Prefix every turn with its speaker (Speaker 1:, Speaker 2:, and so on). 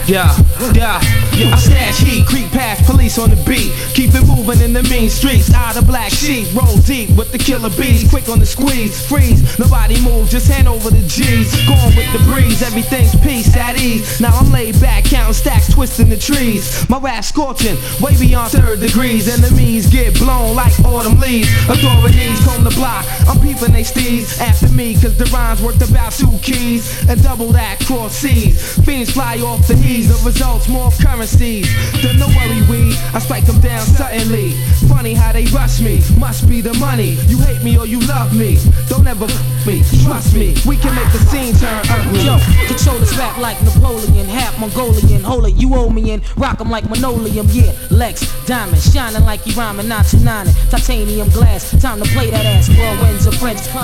Speaker 1: Yeah, yeah, yeah. I stash heat, creep past police on the beat. Keep it moving in the mean streets. Out of black sheep, roll deep with the killer bees. Quick on the squeeze, freeze. Nobody move, just hand over the G's. Going with the breeze, everything's peace at ease. Now I'm laid back, counting stacks, twisting the trees. My rap scorching, way beyond 3rd degrees. Enemies get blown like autumn leaves. Authorities comb the block, I'm peeping they steeds. After me, cause the rhymes worked about 2 keys. And double that cross seas. Fiends fly off the heat. The results more currencies. Then no worry, I strike them down suddenly. Funny how they rush me. Must be the money. You hate me or you love me. Don't ever me. Trust me. We can make the scene turn ugly.
Speaker 2: Yo, control this rap like Napoleon, half Mongolian. Hold it, you owe me in. Rock 'em like Manoleum. Yeah, Lex, diamond, shining like you rhyming 929. Titanium glass. Time to play that ass. Whirlwinds of French.